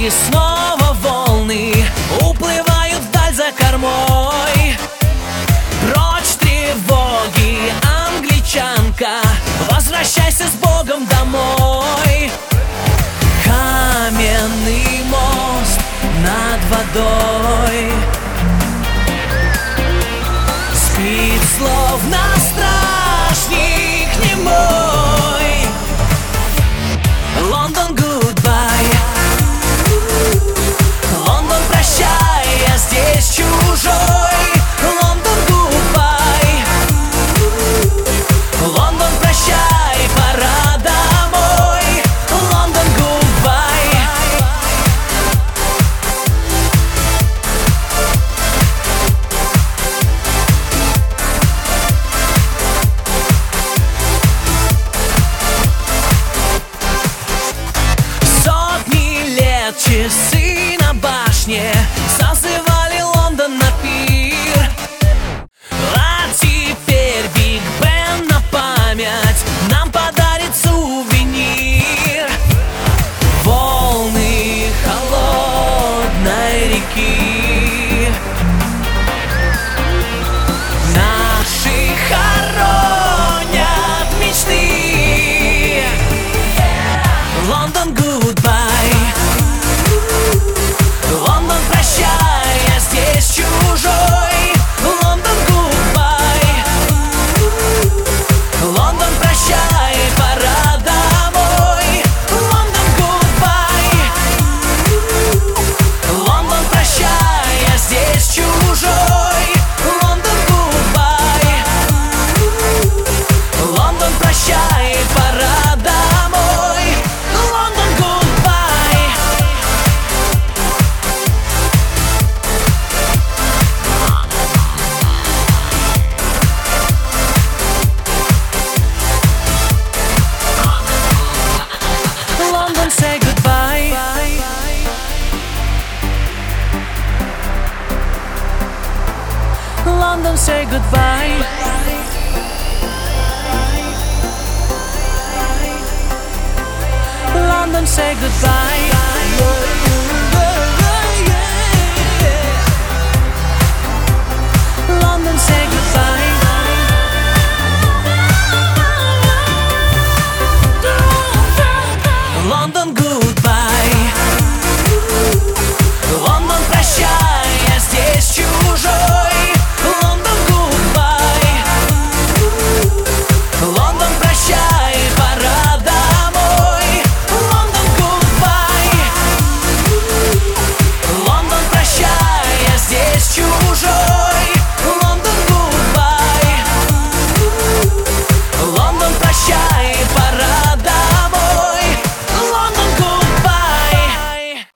И снова волны уплывают вдаль за кормой. Прочь тревоги, англичанка, возвращайся с Богом домой. Каменный мост над водой спит, словно стражник немой. Лондон, goodbye. Лондон, прощай, я здесь чужой. Лондон, goodbye. Лондон, прощай, пора домой. Лондон, goodbye. Сотни лет часы на башне созывали Лондон на пир. А теперь Биг Бен на память нам подарит сувенир. Волны холодной реки наши хоронят мечты. Лондон, goodbye. Лондон, прощай, я здесь чужой. Лондон, goodbye. Лондон, прощай, пора домой. Лондон, goodbye. Лондон, прощай, я здесь чужой. Лондон, goodbye. Лондон, прощай, пора домой. Лондон, goodbye. London, say goodbye. London, say goodbye. London, say goodbye.